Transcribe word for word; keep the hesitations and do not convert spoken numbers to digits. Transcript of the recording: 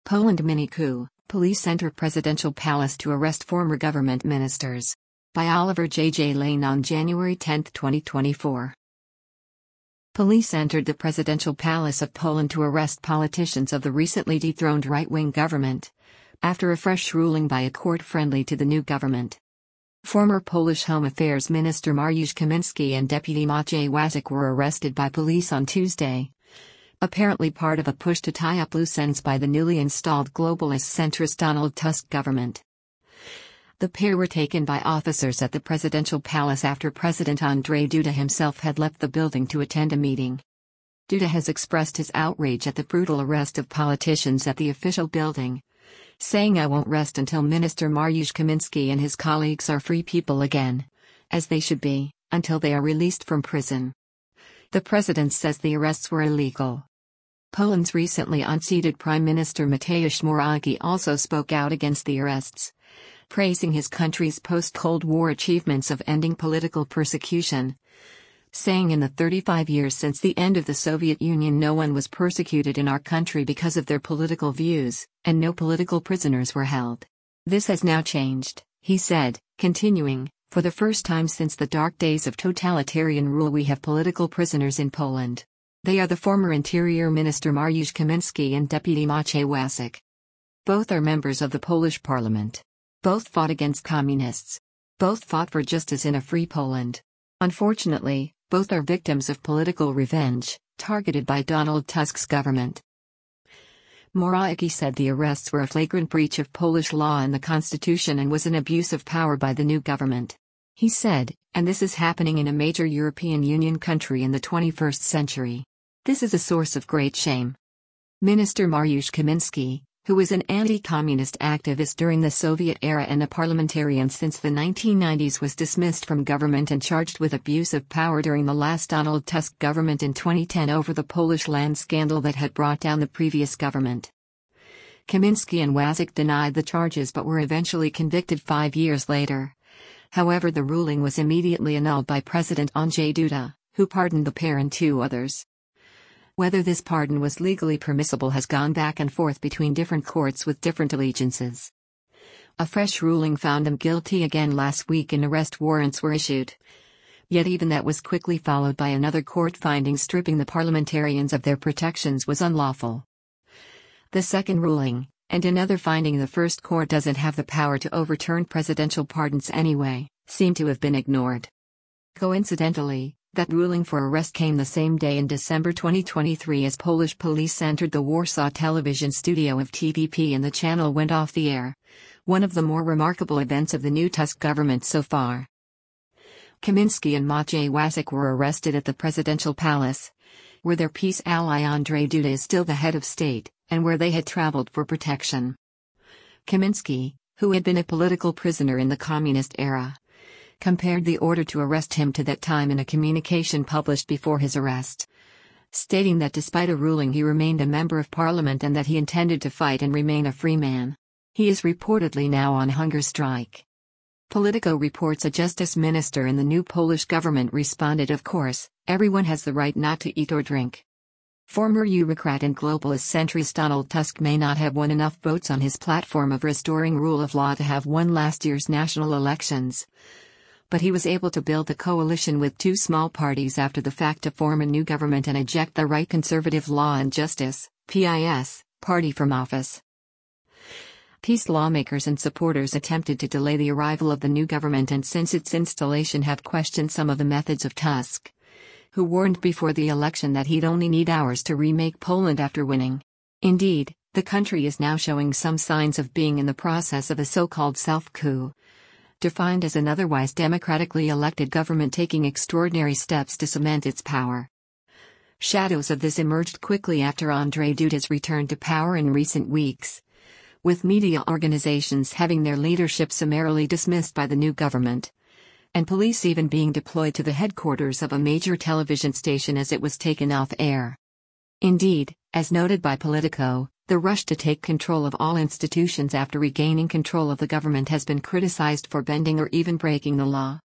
Poland mini coup, police enter presidential palace to arrest former government ministers. By Oliver J J Lane on January tenth, twenty twenty-four. Police entered the presidential palace of Poland to arrest politicians of the recently dethroned right-wing government, after a fresh ruling by a court friendly to the new government. Former Polish Home Affairs Minister Mariusz Kaminski and Deputy Maciej Łazak were arrested by police on Tuesday, apparently part of a push to tie up loose ends by the newly installed globalist centrist Donald Tusk government. The pair were taken by officers at the presidential palace after President Andrzej Duda himself had left the building to attend a meeting. Duda has expressed his outrage at the brutal arrest of politicians at the official building, saying, "I won't rest until Minister Mariusz Kaminski and his colleagues are free people again, as they should be, until they are released from prison." The president says the arrests were illegal. Poland's recently unseated Prime Minister Mateusz Morawiecki also spoke out against the arrests, praising his country's post-Cold War achievements of ending political persecution, saying, "In the thirty-five years since the end of the Soviet Union, no one was persecuted in our country because of their political views, and no political prisoners were held. This has now changed," he said, continuing, "For the first time since the dark days of totalitarian rule we have political prisoners in Poland. They are the former Interior Minister Mariusz Kaminski and Deputy Maciej Łazak. Both are members of the Polish parliament. Both fought against communists. Both fought for justice in a free Poland. Unfortunately, both are victims of political revenge, targeted by Donald Tusk's government." Morawiecki said the arrests were a flagrant breach of Polish law and the constitution and was an abuse of power by the new government. He said, "And this is happening in a major European Union country in the twenty-first century. This is a source of great shame." Minister Mariusz Kaminski, who was an anti-communist activist during the Soviet era and a parliamentarian since the nineteen nineties, was dismissed from government and charged with abuse of power during the last Donald Tusk government in twenty ten over the Polish land scandal that had brought down the previous government. Kaminski and Łazak denied the charges but were eventually convicted five years later. However, the ruling was immediately annulled by President Andrzej Duda, who pardoned the pair and two others. Whether this pardon was legally permissible has gone back and forth between different courts with different allegiances. A fresh ruling found them guilty again last week and arrest warrants were issued. Yet even that was quickly followed by another court finding stripping the parliamentarians of their protections was unlawful. The second ruling, and another finding the first court doesn't have the power to overturn presidential pardons anyway, seem to have been ignored. Coincidentally, that ruling for arrest came the same day in December twenty twenty-three as Polish police entered the Warsaw television studio of T V P and the channel went off the air, one of the more remarkable events of the new Tusk government so far. Kaminski and Maciej Łazak were arrested at the presidential palace, where their peace ally Andrzej Duda is still the head of state, and where they had traveled for protection. Kaminski, who had been a political prisoner in the communist era, compared the order to arrest him to that time in a communication published before his arrest, stating that despite a ruling he remained a member of parliament and that he intended to fight and remain a free man. He is reportedly now on hunger strike. Politico reports a justice minister in the new Polish government responded, "Of course, everyone has the right not to eat or drink." Former Eurocrat and globalist centrist Donald Tusk may not have won enough votes on his platform of restoring rule of law to have won last year's national elections, but he was able to build a coalition with two small parties after the fact to form a new government and eject the Right Conservative Law and Justice (P I S) party from office. Peace lawmakers and supporters attempted to delay the arrival of the new government and since its installation have questioned some of the methods of Tusk, who warned before the election that he'd only need hours to remake Poland after winning. Indeed, the country is now showing some signs of being in the process of a so-called self-coup, defined as an otherwise democratically elected government taking extraordinary steps to cement its power. Shadows of this emerged quickly after Andrzej Duda's return to power in recent weeks, with media organizations having their leadership summarily dismissed by the new government, and police even being deployed to the headquarters of a major television station as it was taken off air. Indeed, as noted by Politico, the rush to take control of all institutions after regaining control of the government has been criticized for bending or even breaking the law.